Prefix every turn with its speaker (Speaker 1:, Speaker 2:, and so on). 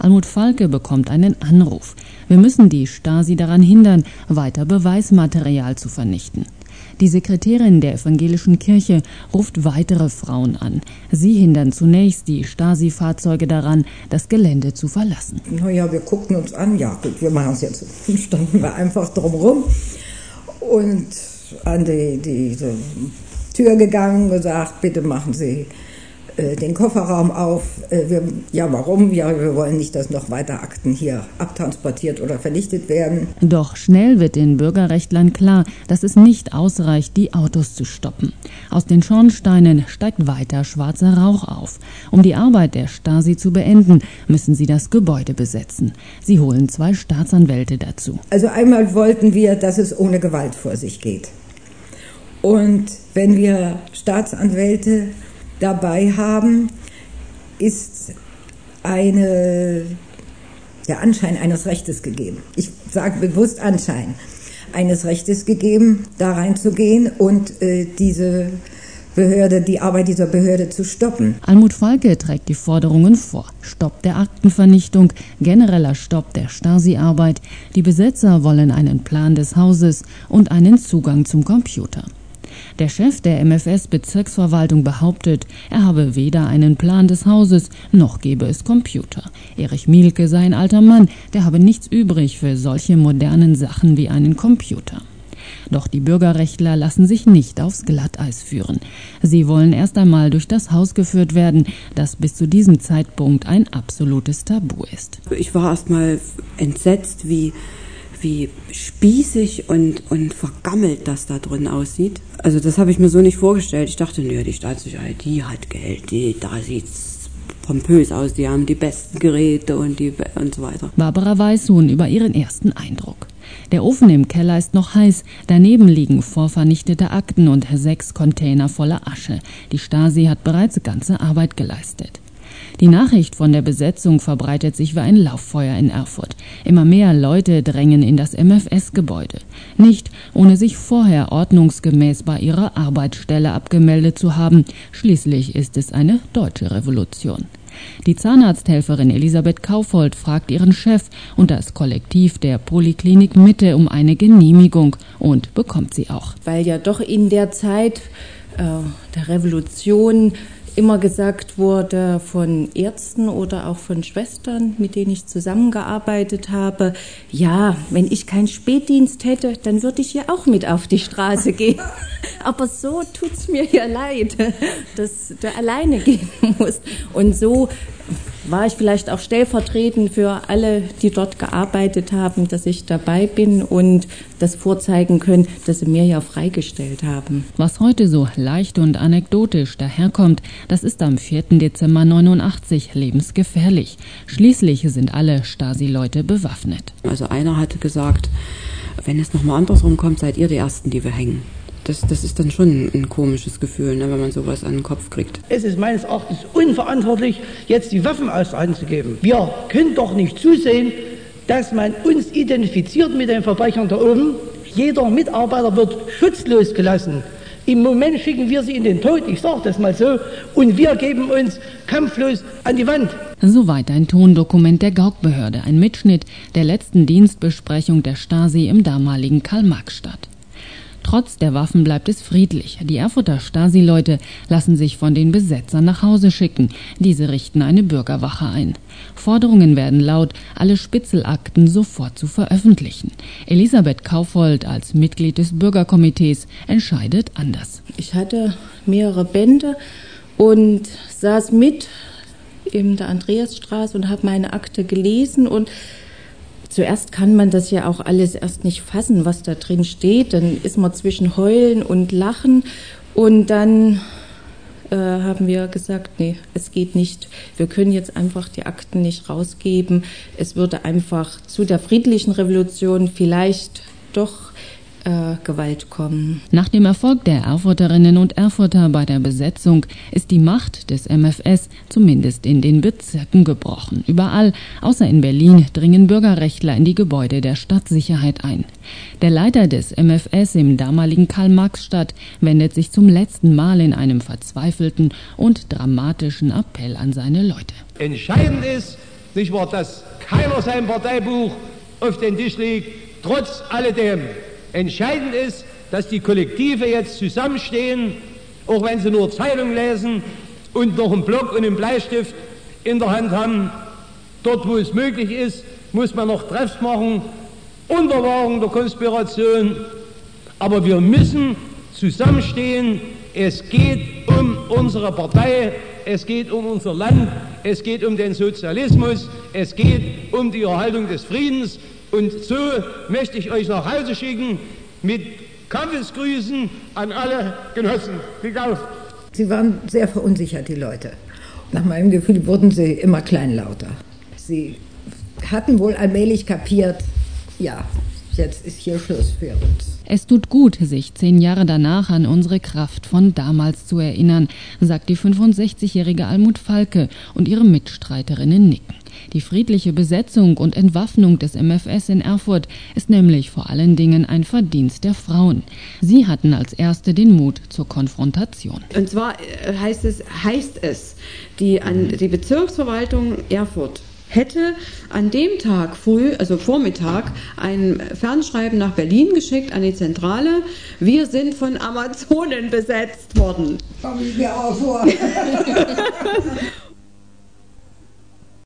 Speaker 1: Almut Falke bekommt einen Anruf. Wir müssen die Stasi daran hindern, weiter Beweismaterial zu vernichten. Die Sekretärin der evangelischen Kirche ruft weitere Frauen an. Sie hindern zunächst die Stasi-Fahrzeuge daran, das Gelände zu verlassen.
Speaker 2: Naja, wir guckten uns an, ja gut, wir machen es jetzt. Dann standen wir einfach drumherum und an die Tür gegangen und gesagt, bitte machen Sie den Kofferraum auf. Warum? Ja, wir wollen nicht, dass noch weiter Akten hier abtransportiert oder vernichtet werden.
Speaker 1: Doch schnell wird den Bürgerrechtlern klar, dass es nicht ausreicht, die Autos zu stoppen. Aus den Schornsteinen steigt weiter schwarzer Rauch auf. Um die Arbeit der Stasi zu beenden, müssen sie das Gebäude besetzen. Sie holen 2 Staatsanwälte dazu.
Speaker 2: Also einmal wollten wir, dass es ohne Gewalt vor sich geht. Und wenn wir Staatsanwälte dabei haben, ist der Anschein eines Rechtes gegeben. Ich sage bewusst Anschein eines Rechtes gegeben, da reinzugehen und die Arbeit dieser Behörde zu stoppen.
Speaker 1: Almut Falke trägt die Forderungen vor. Stopp der Aktenvernichtung, genereller Stopp der Stasi-Arbeit. Die Besetzer wollen einen Plan des Hauses und einen Zugang zum Computer. Der Chef der MfS-Bezirksverwaltung behauptet, er habe weder einen Plan des Hauses, noch gebe es Computer. Erich Mielke sei ein alter Mann, der habe nichts übrig für solche modernen Sachen wie einen Computer. Doch die Bürgerrechtler lassen sich nicht aufs Glatteis führen. Sie wollen erst einmal durch das Haus geführt werden, das bis zu diesem Zeitpunkt ein absolutes Tabu ist.
Speaker 3: Ich war erst mal entsetzt, wie spießig und vergammelt das da drin aussieht. Also das habe ich mir so nicht vorgestellt. Ich dachte, die Staatssicherheit, die hat Geld, da sieht's pompös aus, die haben die besten Geräte und so weiter.
Speaker 1: Barbara Weishuhn über ihren ersten Eindruck. Der Ofen im Keller ist noch heiß, daneben liegen vorvernichtete Akten und 6 Container voller Asche. Die Stasi hat bereits ganze Arbeit geleistet. Die Nachricht von der Besetzung verbreitet sich wie ein Lauffeuer in Erfurt. Immer mehr Leute drängen in das MfS-Gebäude. Nicht, ohne sich vorher ordnungsgemäß bei ihrer Arbeitsstelle abgemeldet zu haben. Schließlich ist es eine deutsche Revolution. Die Zahnarzthelferin Elisabeth Kaufold fragt ihren Chef und das Kollektiv der Poliklinik Mitte um eine Genehmigung und bekommt sie auch.
Speaker 4: Weil ja doch in der Zeit der Revolution immer gesagt wurde von Ärzten oder auch von Schwestern, mit denen ich zusammengearbeitet habe, ja, wenn ich keinen Spätdienst hätte, dann würde ich ja auch mit auf die Straße gehen. Aber so tut's mir ja leid, dass du alleine gehen musst. Und so war ich vielleicht auch stellvertretend für alle, die dort gearbeitet haben, dass ich dabei bin und das vorzeigen können, dass sie mir ja freigestellt haben.
Speaker 1: Was heute so leicht und anekdotisch daherkommt, das ist am 4. Dezember 1989 lebensgefährlich. Schließlich sind alle Stasi-Leute bewaffnet.
Speaker 3: Also einer hatte gesagt, wenn es nochmal andersrum kommt, seid ihr die Ersten, die wir hängen. Das ist dann schon ein komisches Gefühl, ne, wenn man sowas an den Kopf kriegt.
Speaker 5: Es ist meines Erachtens unverantwortlich, jetzt die Waffen aus der Hand zu geben. Wir können doch nicht zusehen, dass man uns identifiziert mit den Verbrechern da oben. Jeder Mitarbeiter wird schutzlos gelassen. Im Moment schicken wir sie in den Tod, ich sage das mal so, und wir geben uns kampflos an die Wand.
Speaker 1: Soweit ein Tondokument der Gauk-Behörde, ein Mitschnitt der letzten Dienstbesprechung der Stasi im damaligen Karl-Marx-Stadt. Trotz der Waffen bleibt es friedlich. Die Erfurter Stasi-Leute lassen sich von den Besetzern nach Hause schicken. Diese richten eine Bürgerwache ein. Forderungen werden laut, alle Spitzelakten sofort zu veröffentlichen. Elisabeth Kaufold als Mitglied des Bürgerkomitees entscheidet anders.
Speaker 4: Ich hatte mehrere Bände und saß mit in der Andreasstraße und habe meine Akte gelesen und zuerst kann man das ja auch alles erst nicht fassen, was da drin steht. Dann ist man zwischen Heulen und Lachen. Und dann haben wir gesagt, nee, es geht nicht. Wir können jetzt einfach die Akten nicht rausgeben. Es würde einfach zu der friedlichen Revolution vielleicht doch Gewalt kommen.
Speaker 1: Nach dem Erfolg der Erfurterinnen und Erfurter bei der Besetzung ist die Macht des MfS zumindest in den Bezirken gebrochen. Überall, außer in Berlin, dringen Bürgerrechtler in die Gebäude der Stadtsicherheit ein. Der Leiter des MfS im damaligen Karl-Marx-Stadt wendet sich zum letzten Mal in einem verzweifelten und dramatischen Appell an seine Leute.
Speaker 5: Entscheidend ist,
Speaker 6: nicht wahr, dass keiner sein Parteibuch auf den Tisch legt. Trotz alledem entscheidend ist, dass die Kollektive jetzt zusammenstehen, auch wenn sie nur Zeitung lesen und noch einen Block und einen Bleistift in der Hand haben. Dort, wo es möglich ist, muss man noch Treffs machen, unter Wahrung der Konspiration. Aber wir müssen zusammenstehen. Es geht um unsere Partei, es geht um unser Land, es geht um den Sozialismus, es geht um die Erhaltung des Friedens. Und so möchte ich euch nach Hause schicken mit Kampfesgrüßen an alle Genossen. Glück auf!
Speaker 2: Sie waren sehr verunsichert, die Leute. Nach meinem Gefühl wurden sie immer kleinlauter. Sie hatten wohl allmählich kapiert, ja, jetzt ist hier Schluss für uns.
Speaker 1: Es tut gut, sich 10 Jahre danach an unsere Kraft von damals zu erinnern, sagt die 65-jährige Almut Falke und ihre Mitstreiterinnen nicken. Die friedliche Besetzung und Entwaffnung des MfS in Erfurt ist nämlich vor allen Dingen ein Verdienst der Frauen. Sie hatten als Erste den Mut zur Konfrontation.
Speaker 3: Und zwar heißt es, die Bezirksverwaltung Erfurt hätte an dem Tag früh, also Vormittag, ein Fernschreiben nach Berlin geschickt an die Zentrale. Wir sind von Amazonen besetzt worden.
Speaker 2: Komm ich mir auch vor.